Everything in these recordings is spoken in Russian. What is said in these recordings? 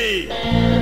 Эй!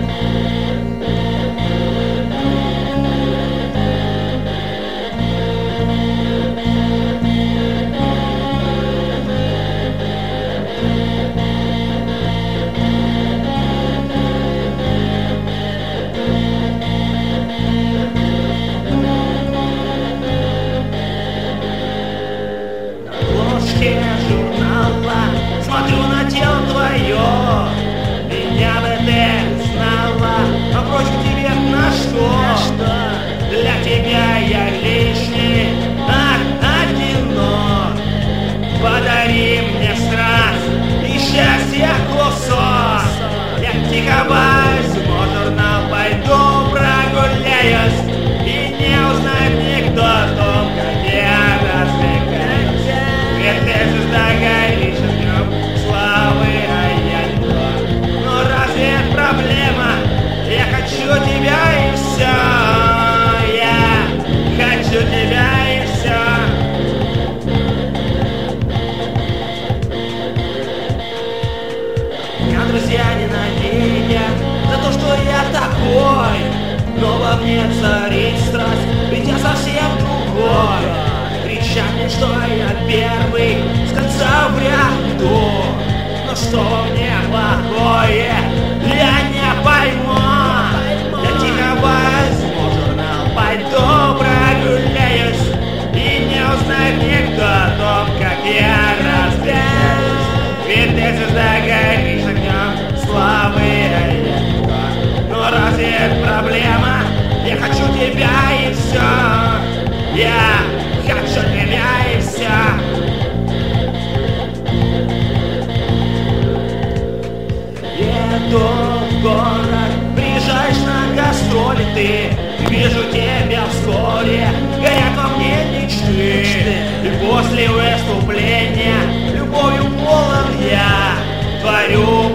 Журнала смотрю на тело твое. Меня бы ты знала, а впрочем, тебе на что? Для тебя я лишний, одинок. Подари мне страх и счастье кусок. Я тихо возьму журнал, пойду прогуляюсь, и не узнает никто о том, как я развлекаюсь. Ведь ты звезда горишь огнем славы, а я никто. Но разве это проблема? Я хочу тебя и все. Я хочу тебя и все. Меня друзья ненавидят за то, что я такой. Но во мне царит страсть, ведь я совсем другой. Кричат мне, что я первый с конца в ряду. Но что во мне плохое, я не пойму. Я тихо возьму журнал, пойду прогуляюсь, и не узнает никто о том, как я развеюсь. Ведь ты звезда горишь огнем славы, а я никто. Но разве это проблема? Я хочу тебя и все. Я хочу тебя и все. Еду в город, приезжаешь на гастроли ты. Вижу тебя вскоре, горят во мне мечты. И после выступления любовью полон я творю